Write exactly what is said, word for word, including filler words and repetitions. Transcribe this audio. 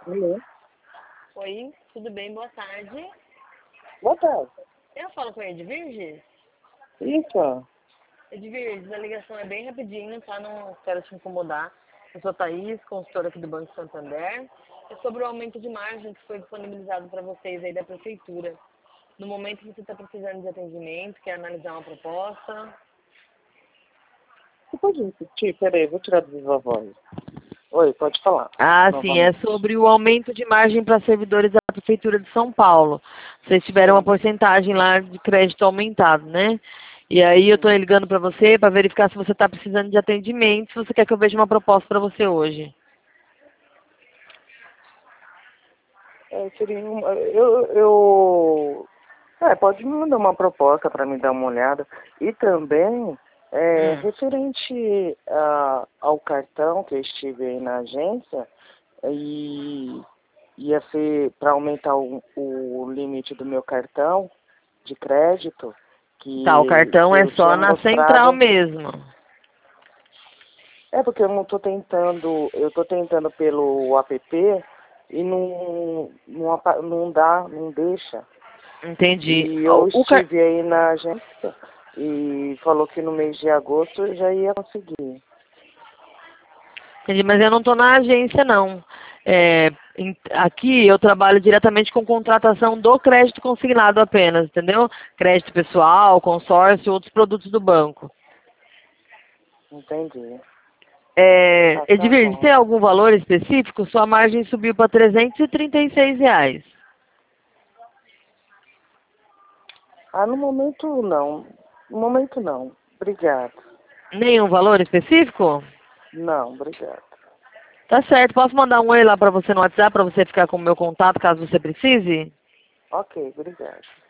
Alô? Oi, tudo bem? Boa tarde. Boa tarde. Eu falo com a Edvirges? Isso. Edvirges, a ligação é bem rapidinho, tá? Não quero te incomodar. Eu sou a Thaís, consultora aqui do Banco Santander. É sobre o aumento de margem que foi disponibilizado para vocês aí da Prefeitura. No momento que você está precisando de atendimento, quer analisar uma proposta. Você pode repetir? Peraí, vou tirar do viva voz. Oi, pode falar. Ah, sim, é Novamente. sobre o aumento de margem para servidores da Prefeitura de São Paulo. Vocês tiveram uma Sim. porcentagem lá de crédito aumentado, né? E aí eu estou Hum. ligando para você para verificar se você está precisando de atendimento, se você quer que eu veja uma proposta para você hoje. É, seria uma, eu, eu... É, pode me mandar uma proposta para me dar uma olhada. E também, é, Hum. referente a, ao cartão que eu estive aí na agência, e ia ser para aumentar o, o limite do meu cartão de crédito, Tá, o que, cartão que é eu tinha só na central mostrado. mesmo. É porque eu não tô tentando, eu tô tentando pelo app e não, não, apa- não dá, não deixa. Entendi. E eu O, o car... estive aí na agência e falou que no mês de agosto eu já ia conseguir. Entendi, mas eu não estou na agência, não. É, em- aqui eu trabalho diretamente com contratação do crédito consignado apenas, entendeu? Crédito pessoal, consórcio, outros produtos do banco. Entendi. É, Ah, tá Edvir, bom. tem algum valor específico? Sua margem subiu para trezentos e trinta e seis reais. Ah, no momento não. No momento não. Obrigado. Nenhum valor específico? Não, obrigado. Tá certo, posso mandar um oi lá para você no WhatsApp para você ficar com o meu contato caso você precise? Ok, obrigado.